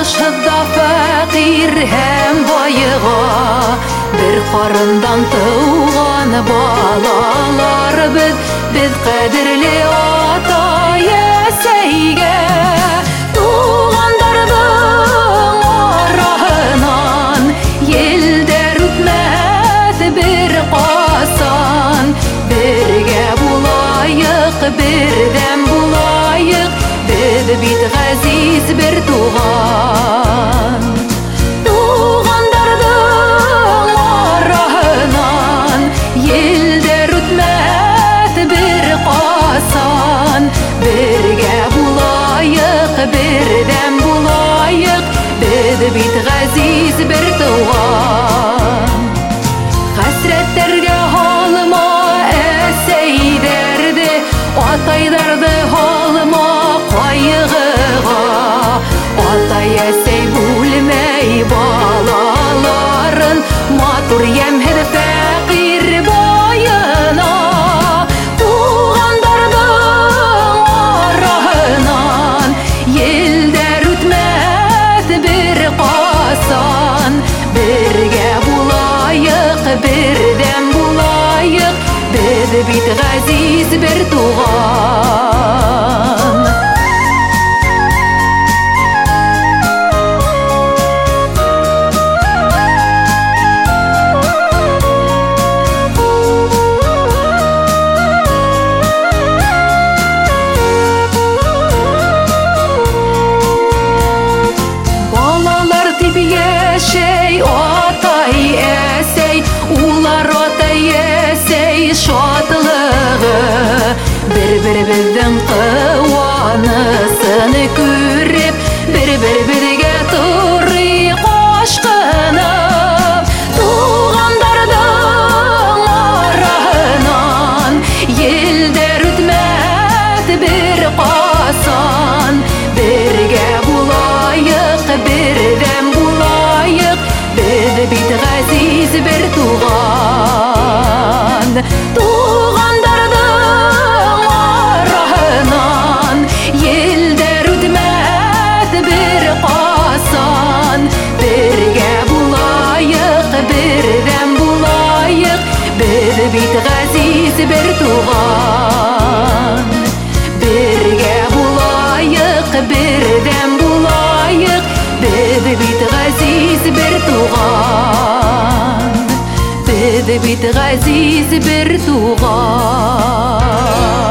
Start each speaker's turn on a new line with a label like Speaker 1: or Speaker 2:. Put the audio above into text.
Speaker 1: Каршыда фәкыйр һәм байыга бер карындан туган балалар без кадерле ата-әсәйгә тугандарның арасынан елдер үтмәс бер касан бергә булайык бердәм булайык без бит газиз бер туган тугандардың арасынан елдер үтмәс бер касан бергә булайык бердәм булайык без бит газиз бер туган хәсрәтләргә һалма әсәйдәрде атайдарды һалма кайгыга ата-әсәй бүлмәй балаларын матур ямһез фәкыйр байына тугандардың арасынан елдер үтмәс бер касан бергә булайык бердәм булайык без бит газиз бер туган яшәй атай-әсәй улар атай-әсәй шатлыгы бер-беребезнең куанысын күреп бер-беребезгә турыйк ашкынып тугандардың арасынан елдер үтмәс бер касан бергә булайык бердәм без бит газиз бер туган тугандардың арасынан елдер үтмәс бер касан бергә булайык бердәм булайык без бит газиз бер туган бергә булайык бердәм булайык без бит газиз бер туган без бит газиз бер туган